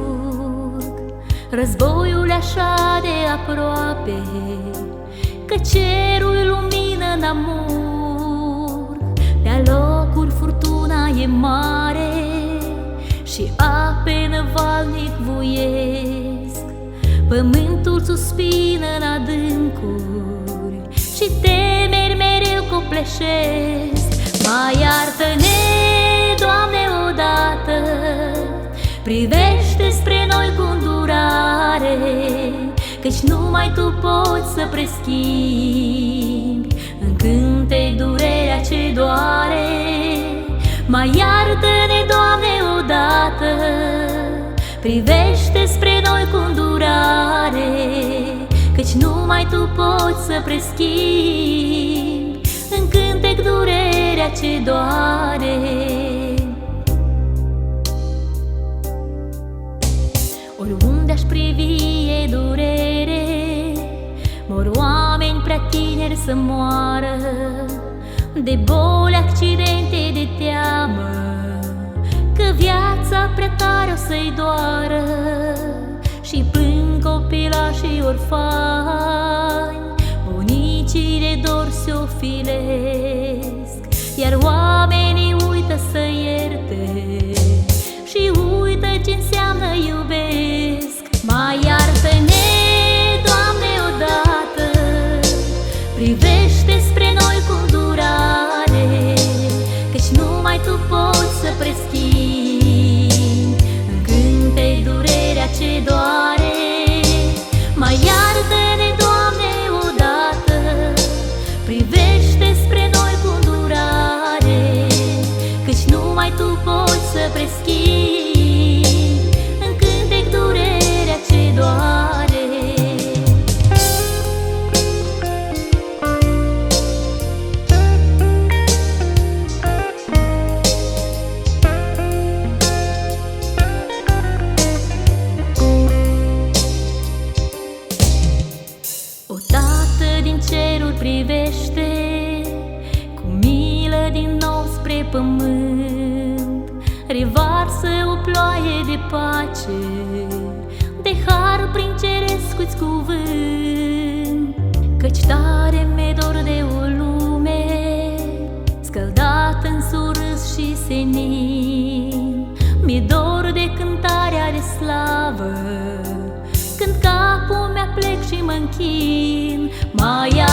scurg, războiul așa de aproape, că cerul lumină n-amur. Pe locuri furtuna e mare și ape năvalnic voiesc. Pământul suspină în adâncuri și temeri mereu copleșesc. Mai iartă-ne, Doamne, odată, privește spre noi cu îndurare, căci numai Tu poți să preschimbi în cântec durerea ce doare. Mai iartă-ne, Doamne, odată, privește spre noi cu îndurare, căci numai Tu poți să preschimbi în cântec durerea ce doare. Oriunde aș privi e durere, mor oameni prea tineri să moară, de boli, accidente, de teamă, că viața prea tare o să-i doară. Și plâng copilașii orfani, bunicii de dor se ofilesc, iar oamenii uită să ierte și uită ce înseamnă iubesc. Mai iartă-ne, Doamne, odată, privește spre noi cu îndurare, căci numai Tu poți să preschimbi în cântec durerea ce doare. Mai iartă-ne, Doamne, odată, privește spre noi cu îndurare, căci numai Tu poți să preschimbi în cântec durerea ce doare. O Tată din ceruri privește cu milă din nou spre pământ, revarsă o ploaie de pace, de har prin ceresc-uți cuvânt. Căci tare mi-e dor de o lume scăldată în surâs și senin. Mi-e dor de cântarea de slavă, când capul mi-aplec și mă închin. Mai